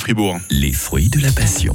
Fribourg. Les fruits de la passion.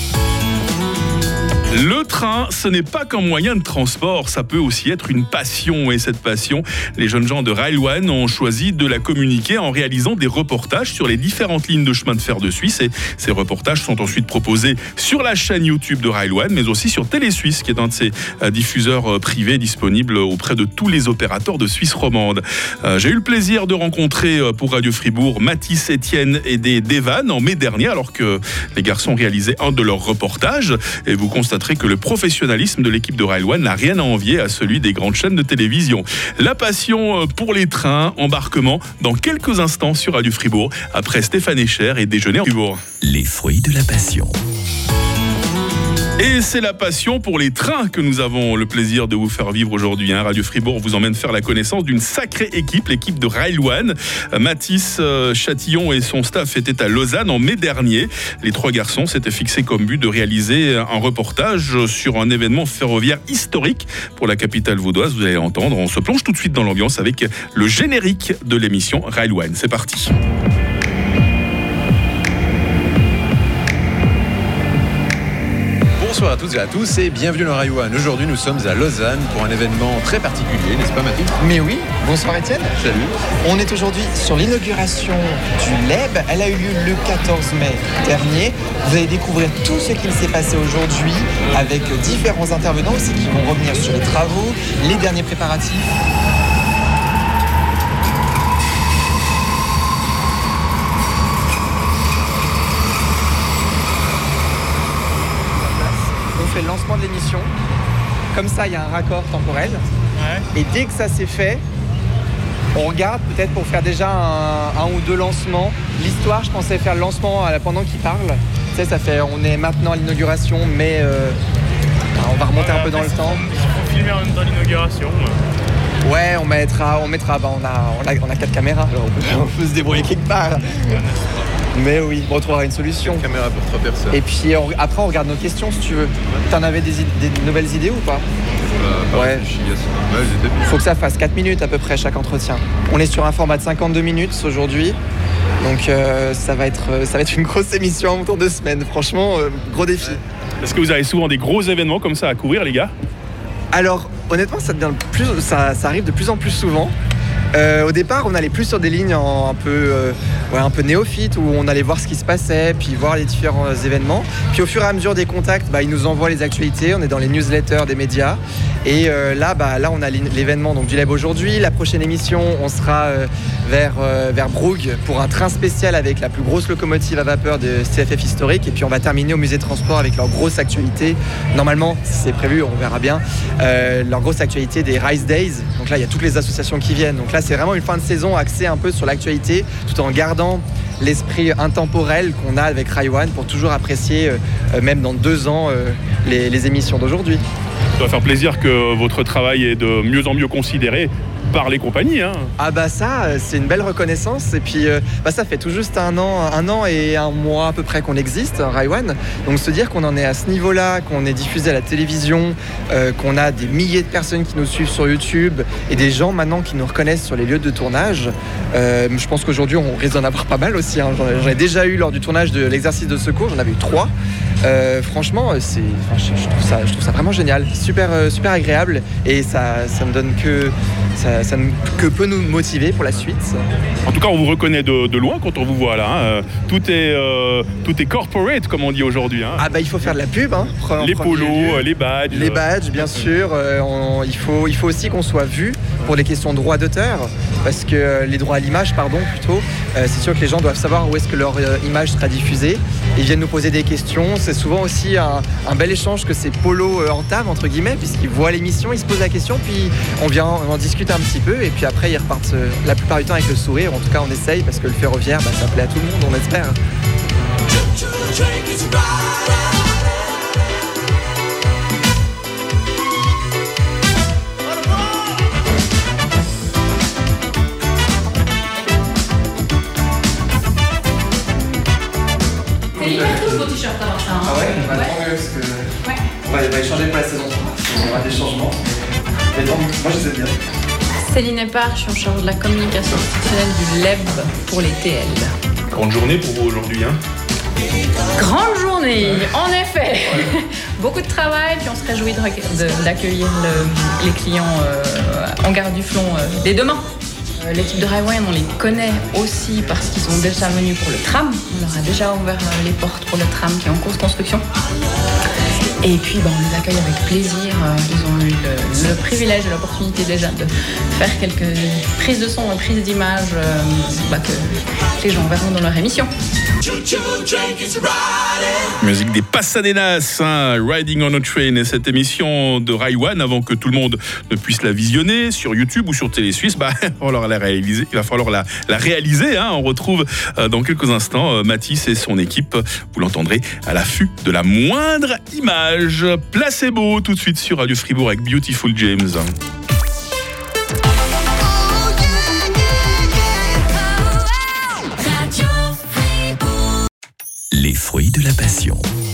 Le train, ce n'est pas qu'un moyen de transport, ça peut aussi être une passion. Et cette passion, les jeunes gens de Rail One ont choisi de la communiquer en réalisant des reportages sur les différentes lignes de chemin de fer de Suisse. Et ces reportages sont ensuite proposés sur la chaîne YouTube de Rail One, mais aussi sur Télésuisse, qui est un de ces diffuseurs privés disponibles auprès de tous les opérateurs de Suisse romande. J'ai eu le plaisir de rencontrer pour Radio Fribourg Mathis, Étienne et Devan en mai dernier, alors que les garçons réalisaient un de leurs reportages. Et vous constatez que le professionnalisme de l'équipe de Rail One n'a rien à envier à celui des grandes chaînes de télévision. La passion pour les trains, embarquement dans quelques instants sur Radio Fribourg, après Stéphane Echer et Déjeuner en Fribourg. Les fruits de la passion. Et c'est la passion pour les trains que nous avons le plaisir de vous faire vivre aujourd'hui. Radio Fribourg vous emmène faire la connaissance d'une sacrée équipe, l'équipe de Rail One. Mathis Chatillon et son staff étaient à Lausanne en mai dernier. Les trois garçons s'étaient fixés comme but de réaliser un reportage sur un événement ferroviaire historique pour la capitale vaudoise. Vous allez l'entendre, on se plonge tout de suite dans l'ambiance avec le générique de l'émission Rail One. C'est parti. Bonsoir à toutes et à tous et bienvenue dans Rail One. Aujourd'hui nous sommes à Lausanne pour un événement très particulier, n'est-ce pas Mathis ? Mais oui, bonsoir Étienne. Salut. On est aujourd'hui sur l'inauguration du LEB. Elle a eu lieu le 14 mai dernier. Vous allez découvrir tout ce qu'il s'est passé aujourd'hui avec différents intervenants aussi qui vont revenir sur les travaux, les derniers préparatifs. Le lancement de l'émission, comme ça il y a un raccord temporel, et dès que ça c'est fait, on regarde peut-être pour faire déjà un ou deux lancements. L'histoire, je pensais faire le lancement pendant qu'il parle. Tu sais, ça fait, on est maintenant à l'inauguration, mais on va remonter un peu dans le temps. Il faut filmer en même temps l'inauguration. Ouais, on mettra. On a 4 caméras, alors on peut se débrouiller quelque part. Mais oui, on retrouvera une solution. Une caméra pour 3 personnes. Et puis après, on regarde nos questions si tu veux. T'en avais des nouvelles idées ou pas ? Ouais. Il faut que ça fasse 4 minutes à peu près chaque entretien. On est sur un format de 52 minutes aujourd'hui. Donc ça va être une grosse émission autour de 2 semaines. Franchement, gros défi. Est-ce que vous avez souvent des gros événements comme ça à couvrir, les gars ? Alors, honnêtement, ça arrive de plus en plus souvent. Au départ, on allait plus sur des lignes un peu néophytes où on allait voir ce qui se passait, puis voir les différents événements. Puis au fur et à mesure des contacts, ils nous envoient les actualités. On est dans les newsletters des médias. Et là, on a l'événement donc, du LEB aujourd'hui. La prochaine émission, on sera vers Brugg pour un train spécial avec la plus grosse locomotive à vapeur de CFF historique. Et puis on va terminer au musée de transport avec leur grosse actualité. Normalement, si c'est prévu, on verra bien. Leur grosse actualité des Rise Days. Donc là, il y a toutes les associations qui viennent. Donc là, c'est vraiment une fin de saison axée un peu sur l'actualité, tout en gardant l'esprit intemporel qu'on a avec Rail One pour toujours apprécier, même dans 2 ans, les émissions d'aujourd'hui. Ça va faire plaisir que votre travail est de mieux en mieux considéré par les compagnies. Ah ça, c'est une belle reconnaissance. Et puis, ça fait tout juste un an et 1 mois à peu près qu'on existe, Rail One. Donc se dire qu'on en est à ce niveau-là, qu'on est diffusé à la télévision, qu'on a des milliers de personnes qui nous suivent sur YouTube et des gens maintenant qui nous reconnaissent sur les lieux de tournage. Je pense qu'aujourd'hui, on risque d'en avoir pas mal aussi. J'en ai déjà eu lors du tournage de l'exercice de secours, j'en avais eu 3. Franchement, je trouve ça vraiment génial, super agréable et ça me donne ça ne peut nous motiver pour la suite. En tout cas, on vous reconnaît de loin quand on vous voit là. Tout est corporate, comme on dit aujourd'hui. Il faut faire de la pub. Les polos, les badges. Les badges, bien sûr. Il faut aussi qu'on soit vu pour les questions de droits d'auteur, parce que les droits à l'image, plutôt. C'est sûr que les gens doivent savoir où est-ce que leur image sera diffusée. Ils viennent nous poser des questions. C'est souvent aussi un bel échange que ces polos entament, entre guillemets, puisqu'ils voient l'émission, ils se posent la question, puis on en discute un petit peu, et puis après ils repartent la plupart du temps avec le sourire. En tout cas, on essaye, parce que le ferroviaire, ça plaît à tout le monde, on espère. Il est tout beau t-shirt avant ça. Ah ouais, tant mieux, parce que on va échanger pour la saison 3. On aura des changements. Mais donc, moi je sais bien. Céline Epard, je suis en charge de la communication institutionnelle du LEB pour les TL. Grande journée pour vous aujourd'hui. Grande journée, en effet. Beaucoup de travail, puis on se réjouit d'accueillir les clients en gare du Flon dès demain. L'équipe de Railwan, on les connaît aussi parce qu'ils sont déjà venus pour le tram. On leur a déjà ouvert les portes pour le tram qui est en cours de construction. Et puis on les accueille avec plaisir. Ils ont eu le privilège et l'opportunité déjà de faire quelques prises de son et prises d'images que les gens verront dans leur émission. Musique des Pasadenas, Riding on a Train, et cette émission de Railwan, avant que tout le monde ne puisse la visionner sur YouTube ou sur Télé Suisse, il va falloir la réaliser. On retrouve dans quelques instants Mathis et son équipe. Vous l'entendrez à l'affût de la moindre image. Placebo tout de suite sur Radio Fribourg avec Beautiful James. Les fruits de la passion.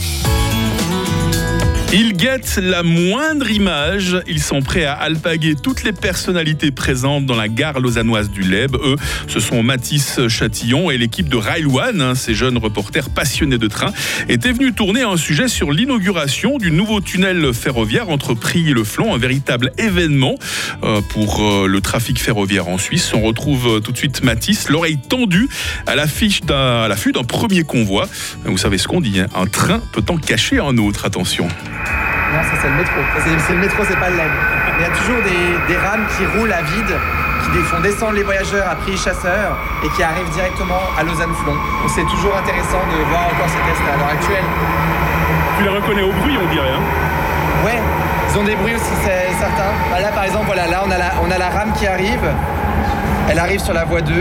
Ils guettent la moindre image. Ils sont prêts à alpaguer toutes les personnalités présentes dans la gare lausannoise du Leb. Eux, ce sont Mathis Chatillon et l'équipe de Railwan. Ces jeunes reporters passionnés de train étaient venus tourner un sujet sur l'inauguration du nouveau tunnel ferroviaire entre Prilly et le Flon. Un véritable événement pour le trafic ferroviaire en Suisse. On retrouve tout de suite Mathis, l'oreille tendue à l'affût d'un premier convoi. Vous savez ce qu'on dit, un train peut en cacher un autre. Attention. Non, ça c'est le métro. C'est le métro, c'est pas le Leb. Il y a toujours des rames qui roulent à vide, qui font descendre les voyageurs à Prilly-Chasseurs et qui arrivent directement à Lausanne-Flon. Donc c'est toujours intéressant de voir encore ces tests à l'heure actuelle. Tu les reconnais au bruit, on dirait. Ouais, ils ont des bruits aussi, c'est certain. Là par exemple, là on a la rame qui arrive. Elle arrive sur la voie 2.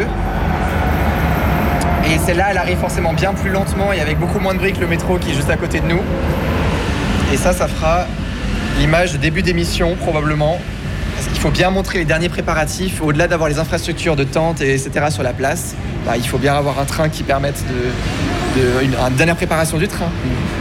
Et celle-là, elle arrive forcément bien plus lentement et avec beaucoup moins de bruit que le métro qui est juste à côté de nous. Et ça fera l'image de début d'émission probablement. Parce qu'il faut bien montrer les derniers préparatifs. Au-delà d'avoir les infrastructures de tentes, etc. sur la place, il faut bien avoir un train qui permette une dernière préparation du train.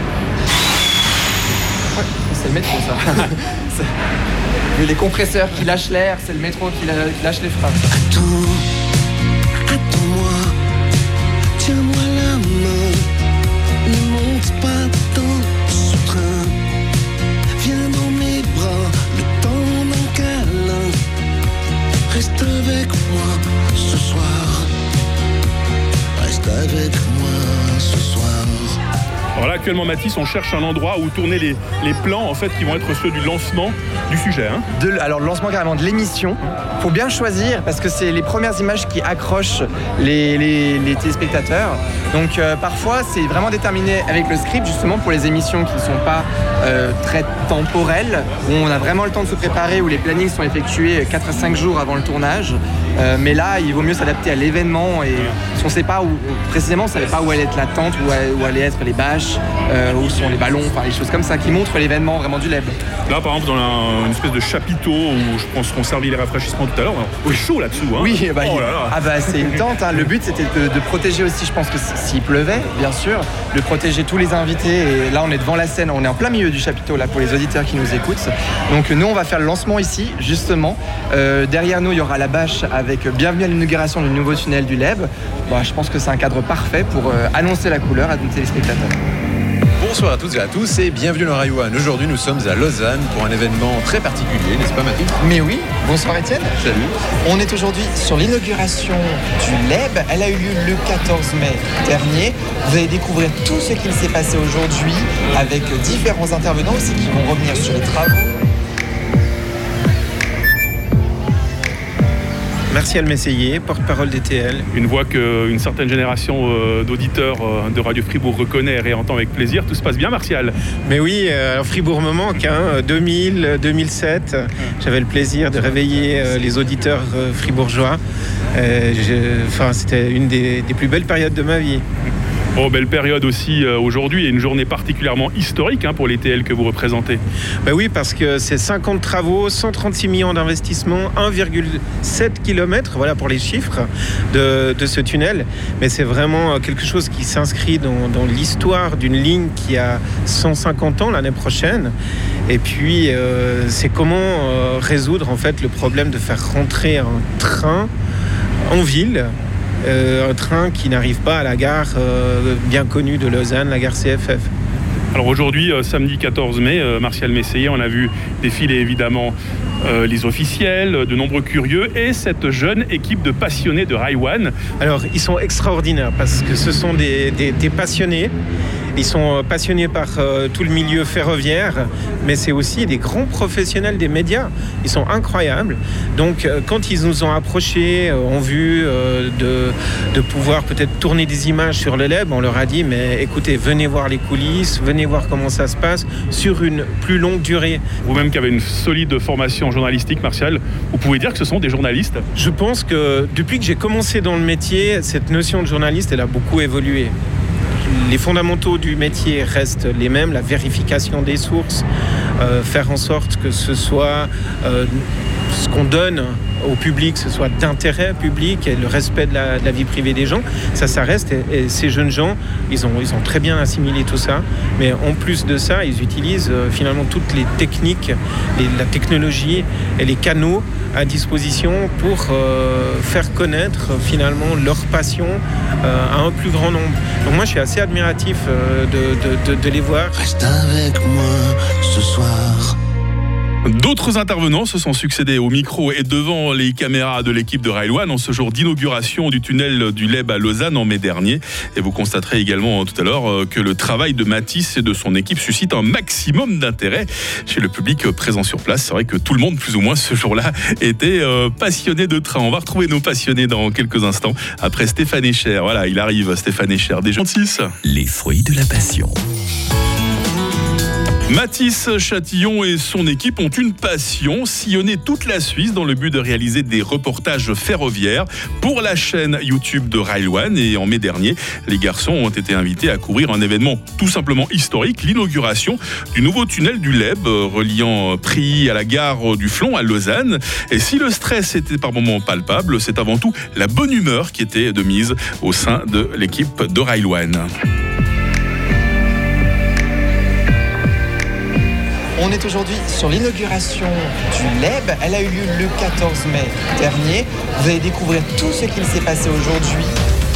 Ouais, c'est le métro ça. Les compresseurs qui lâchent l'air, c'est le métro qui lâche les freins. Attends-moi, tiens-moi la main, ne monte pas dans ce train. Viens dans mes bras, le temps d'un câlin. Reste avec moi ce soir. Reste avec moi ce soir. Alors là, actuellement, Mathis, on cherche un endroit où tourner les plans en fait, qui vont être ceux du lancement du sujet. Alors, le lancement carrément de l'émission. Faut bien choisir parce que c'est les premières images qui accrochent les téléspectateurs. Donc, parfois, c'est vraiment déterminé avec le script, justement, pour les émissions qui ne sont pas très temporelles, où on a vraiment le temps de se préparer, où les plannings sont effectués 4 à 5 jours avant le tournage. Mais là, il vaut mieux s'adapter à l'événement. Et si on ne sait pas précisément, on ne savait pas où allait être la tente, où allaient être les bâches. Où sont les ballons, les choses comme ça qui montrent l'événement vraiment du Leb. Là par exemple dans une espèce de chapiteau où je pense qu'on servit les rafraîchissements tout à l'heure, c'est chaud là-dessous. Oui, c'est une tente. Le but c'était de protéger aussi, je pense que s'il pleuvait, bien sûr, de protéger tous les invités. Et là on est devant la scène, on est en plein milieu du chapiteau là pour les auditeurs qui nous écoutent. Donc nous on va faire le lancement ici justement. Derrière nous il y aura la bâche avec bienvenue à l'inauguration du nouveau tunnel du Leb. Je pense que c'est un cadre parfait pour annoncer la couleur à nos téléspectateurs. Bonsoir à toutes et à tous et bienvenue dans Railwan. Aujourd'hui, nous sommes à Lausanne pour un événement très particulier, n'est-ce pas Mathis ? Mais oui, bonsoir Étienne. Salut. On est aujourd'hui sur l'inauguration du Leb. Elle a eu lieu le 14 mai dernier. Vous allez découvrir tout ce qu'il s'est passé aujourd'hui avec différents intervenants aussi qui vont revenir sur les travaux. Martial Messeyer, porte-parole d'ETL. Une voix qu'une certaine génération d'auditeurs de Radio Fribourg reconnaît et réentend avec plaisir. Tout se passe bien, Martial ? Mais oui, alors Fribourg me manque. 2000, 2007, j'avais le plaisir de réveiller les auditeurs fribourgeois. C'était une des plus belles périodes de ma vie. Oh, belle période aussi aujourd'hui et une journée particulièrement historique pour les TL que vous représentez. Oui, parce que c'est 50 travaux, 136 millions d'investissements, 1,7 km, voilà pour les chiffres de ce tunnel. Mais c'est vraiment quelque chose qui s'inscrit dans l'histoire d'une ligne qui a 150 ans l'année prochaine. Et puis, c'est comment résoudre en fait le problème de faire rentrer un train en ville un train qui n'arrive pas à la gare bien connue de Lausanne, la gare CFF. Alors aujourd'hui, samedi 14 mai, Martial Messeyer, on a vu défiler évidemment les officiels, de nombreux curieux et cette jeune équipe de passionnés de Rail One. Alors, ils sont extraordinaires parce que ce sont des passionnés. Ils sont passionnés par tout le milieu ferroviaire, mais c'est aussi des grands professionnels des médias. Ils sont incroyables. Donc, quand ils nous ont approchés en vue de pouvoir peut-être tourner des images sur le LEB, on leur a dit, mais écoutez, venez voir les coulisses, venez voir comment ça se passe sur une plus longue durée. Vous-même qui avez une solide formation journalistique, Martial, vous pouvez dire que ce sont des journalistes ? Je pense que depuis que j'ai commencé dans le métier, cette notion de journaliste, elle a beaucoup évolué. Les fondamentaux du métier restent les mêmes, la vérification des sources, faire en sorte que ce soit ce qu'on donne au public, ce soit d'intérêt public et le respect de la vie privée des gens, ça reste. Et ces jeunes gens, ils ont très bien assimilé tout ça. Mais en plus de ça, ils utilisent finalement toutes les techniques, la technologie et les canaux à disposition pour faire connaître finalement leur passion à un plus grand nombre. Donc moi, je suis assez admiratif de les voir. Reste avec moi ce soir. D'autres intervenants se sont succédés au micro et devant les caméras de l'équipe de Rail One en ce jour d'inauguration du tunnel du LEB à Lausanne en mai dernier. Et vous constaterez également tout à l'heure que le travail de Mathis et de son équipe suscite un maximum d'intérêt chez le public présent sur place. C'est vrai que tout le monde, plus ou moins, ce jour-là, était passionné de train. On va retrouver nos passionnés dans quelques instants après Stéphane Echer. Voilà, il arrive, Stéphane Echer, des gentils. Les fruits de la passion. Mathis Chatillon et son équipe ont une passion, sillonner toute la Suisse dans le but de réaliser des reportages ferroviaires pour la chaîne YouTube de Rail One. Et en mai dernier, les garçons ont été invités à couvrir un événement tout simplement historique, l'inauguration du nouveau tunnel du LEB reliant Prilly à la gare du Flon à Lausanne. Et si le stress était par moments palpable, c'est avant tout la bonne humeur qui était de mise au sein de l'équipe de Rail One. On est aujourd'hui sur l'inauguration du LEB. Elle a eu lieu le 14 mai dernier. Vous allez découvrir tout ce qu'il s'est passé aujourd'hui.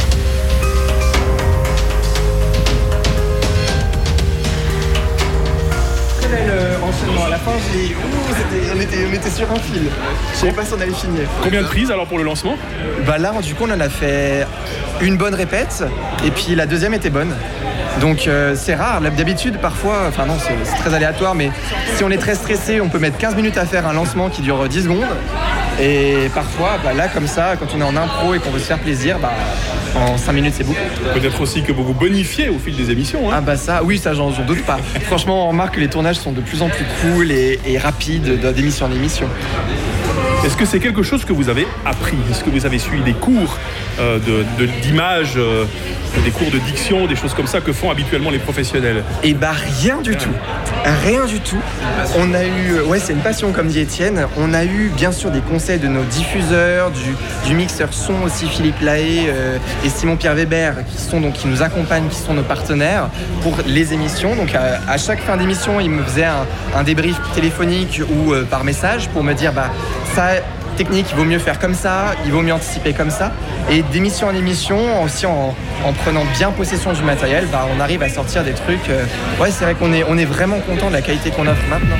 Très bel enchaînement. À la fin, on était sur un fil. Je ne savais pas si on allait finir. Combien de prises alors pour le lancement ? Là, du coup, on en a fait une bonne répète et puis la deuxième était bonne. Donc c'est rare, d'habitude parfois, enfin non c'est très aléatoire, mais si on est très stressé, on peut mettre 15 minutes à faire un lancement qui dure 10 secondes. Et parfois, là comme ça, quand on est en impro et qu'on veut se faire plaisir, en 5 minutes c'est beaucoup. Peut-être aussi que vous vous bonifiez au fil des émissions. Hein. Oui, ça j'en doute pas. Franchement, on remarque que les tournages sont de plus en plus cool et rapides d'émission en émission. Est-ce que c'est quelque chose que vous avez appris ? Est-ce que vous avez suivi des cours d'image, des cours de diction, des choses comme ça que font habituellement les professionnels ? Rien du tout. Rien du tout. On a eu, c'est une passion comme dit Étienne. On a eu bien sûr des conseils de nos diffuseurs, du mixeur son aussi Philippe Lahaye et Simon-Pierre Weber qui nous accompagnent, qui sont nos partenaires pour les émissions. Donc à chaque fin d'émission, ils me faisaient un débrief téléphonique ou par message pour me dire ça technique, il vaut mieux faire comme ça, il vaut mieux anticiper comme ça. Et d'émission en émission, aussi en prenant bien possession du matériel, on arrive à sortir des trucs. C'est vrai qu'on est vraiment content de la qualité qu'on offre maintenant.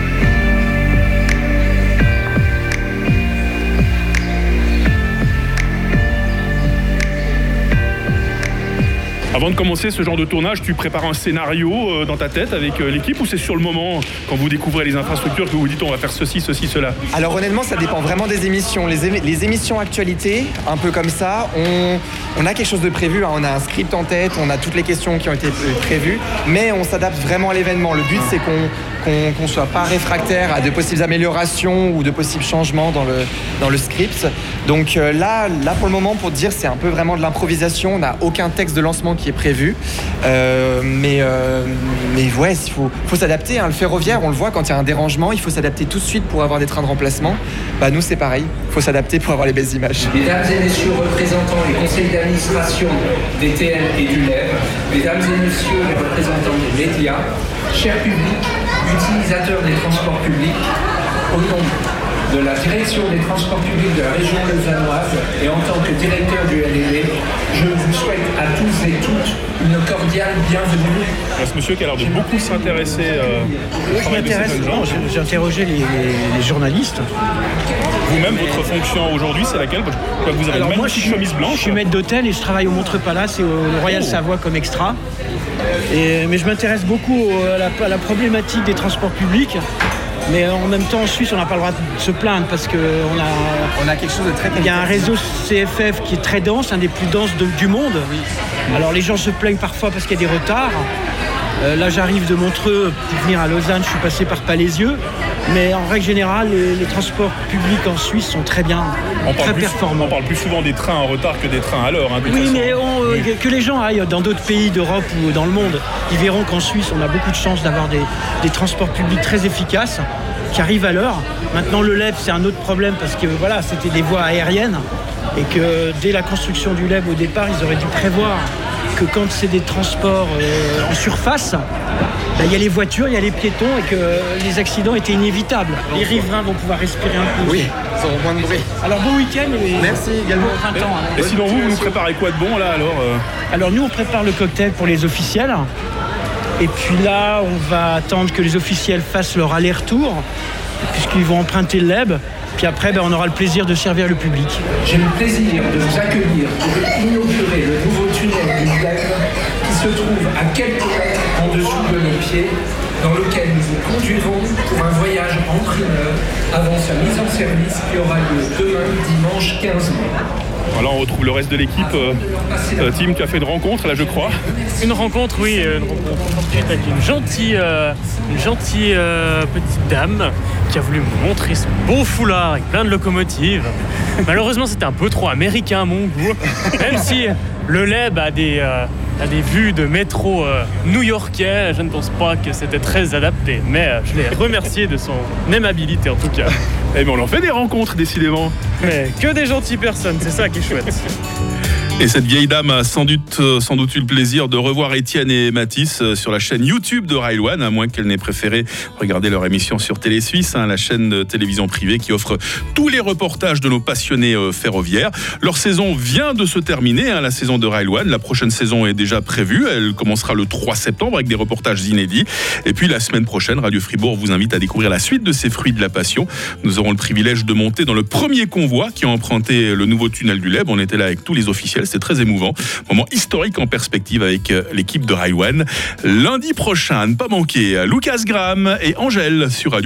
Avant de commencer ce genre de tournage, tu prépares un scénario dans ta tête avec l'équipe ou c'est sur le moment, quand vous découvrez les infrastructures, que vous vous dites on va faire ceci, cela ? Alors honnêtement, ça dépend vraiment des émissions. Les émissions actualité, un peu comme ça, on a quelque chose de prévu, on a un script en tête, on a toutes les questions qui ont été prévues, mais on s'adapte vraiment à l'événement. Le but, c'est qu'on ne soit pas réfractaire à de possibles améliorations ou de possibles changements dans le script. Donc là, pour le moment, pour te dire, c'est un peu vraiment de l'improvisation. On n'a aucun texte de lancement qui est prévu. Mais il faut s'adapter. Le ferroviaire, on le voit, quand il y a un dérangement, il faut s'adapter tout de suite pour avoir des trains de remplacement. Nous, c'est pareil. Il faut s'adapter pour avoir les belles images. Mesdames et messieurs, représentants les conseils d'administration des TN et du LEB, mesdames et messieurs les représentants des médias, chers publics, utilisateurs des transports publics, au nom de la direction des transports publics de la région lausannoise et en tant que directeur du LLD, je vous souhaite à tous et toutes une cordiale bienvenue. Ce monsieur qui a l'air de beaucoup s'intéresser au travail de ces jeunes gens. J'ai interrogé les journalistes. Vous-même, votre fonction aujourd'hui, c'est laquelle? Vous avez une magnifique chemise blanche. Je suis maître d'hôtel et je travaille au Montreux Palace et au Royal Savoie comme extra. Mais je m'intéresse beaucoup à la problématique des transports publics. Mais en même temps, en Suisse, on n'a pas le droit de se plaindre parce qu'on On a quelque chose de très il y a un réseau CFF qui est très dense, un des plus denses du monde. Alors les gens se plaignent parfois parce qu'il y a des retards. Là, j'arrive de Montreux pour venir à Lausanne, je suis passé par Palaisieux. Mais en règle générale, les transports publics en Suisse sont très bien, très performants. On parle plus souvent des trains en retard que des trains à l'heure. Oui, mais que les gens aillent dans d'autres pays d'Europe ou dans le monde, ils verront qu'en Suisse, on a beaucoup de chance d'avoir des transports publics très efficaces qui arrivent à l'heure. Maintenant, le LEB, c'est un autre problème parce que voilà, c'était des voies aériennes et que dès la construction du LEB au départ, ils auraient dû prévoir que quand c'est des transports en surface, il y a les voitures, il y a les piétons et que les accidents étaient inévitables. Les riverains vont pouvoir respirer un peu. Oui, ils auront moins de bruit. Alors bon week-end et merci également. Bon printemps. Et sinon vous nous préparez quoi de bon là alors Alors nous on prépare le cocktail pour les officiels. Et puis là on va attendre que les officiels fassent leur aller-retour puisqu'ils vont emprunter le LEB. Puis après on aura le plaisir de servir le public. J'ai le plaisir de vous accueillir pour inaugurer le nouveau tunnel du LEB qui se trouve à quelques mètres en dessous de nos pieds, dans lequel nous vous conduirons pour un voyage en primeur avant sa mise en service qui aura lieu demain, dimanche 15 mai. Voilà, on retrouve le reste de l'équipe. Tim qui a fait une rencontre là, je crois. Une rencontre, oui, avec une gentille petite dame qui a voulu me montrer son beau foulard avec plein de locomotives. Malheureusement, c'était un peu trop américain à mon goût. Même si le LEB a des vues de métro new-yorkais, je ne pense pas que c'était très adapté. Mais je l'ai remercié de son aimabilité en tout cas. Eh bien, on en fait des rencontres, décidément. Mais que des gentilles personnes, c'est ça qui est chouette. Et cette vieille dame a sans doute eu le plaisir de revoir Étienne et Mathis sur la chaîne YouTube de Rail One, à moins qu'elle n'ait préféré regarder leur émission sur Télé Suisse, la chaîne de télévision privée qui offre tous les reportages de nos passionnés ferroviaires. Leur saison vient de se terminer, la saison de Rail One. La prochaine saison est déjà prévue. Elle commencera le 3 septembre avec des reportages inédits. Et puis la semaine prochaine, Radio Fribourg vous invite à découvrir la suite de ces fruits de la passion. Nous aurons le privilège de monter dans le premier convoi qui a emprunté le nouveau tunnel du LEB. On était là avec tous les officiels. C'est très émouvant. Moment historique en perspective avec l'équipe de Rail One. Lundi prochain, ne pas manquer Lucas Graham et Angèle sur Radio.